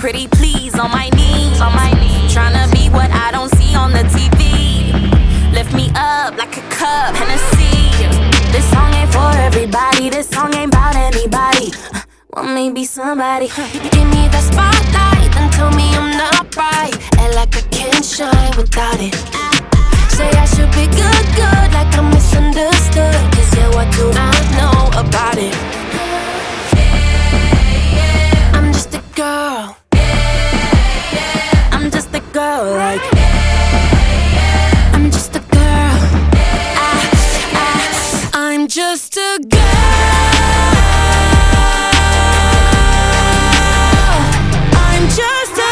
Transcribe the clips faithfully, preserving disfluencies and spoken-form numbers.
pretty please, on my knees, on my knees. Tryna be what I don't see on the T V. Lift me up like a cup, Hennessy. This song ain't for everybody, this song ain't about anybody. Want me be somebody. Give me the spotlight and tell me I'm not right. Act like I can't shine without it. Say I should be good, good, like I'm misunderstood. Cause yeah, what do I know about it? I'm just a girl. I'm just a girl, like I'm just a girl. I, I, I'm just a girl. I'm just a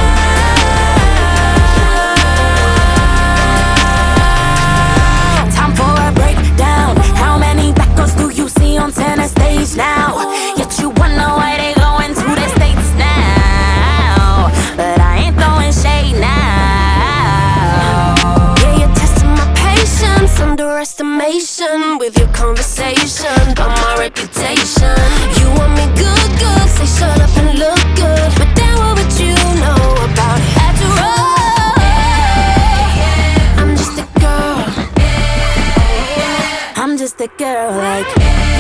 girl. Time for a breakdown. How many black girls do you see on center stage now? Yet you wonder why they going to the States now. But I ain't throwing shade now. Yeah, you're testing my patience, underestimation with your conversation about my reputation. You want me good, good, say shut up and look good. But then what would you know about it? After all, I'm just a girl. I'm just a girl, like